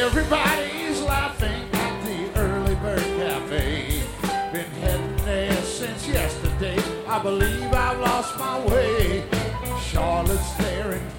Everybody's laughing at the Early Bird Cafe. Been heading there since yesterday. I believe I've lost my way. Charlotte's there in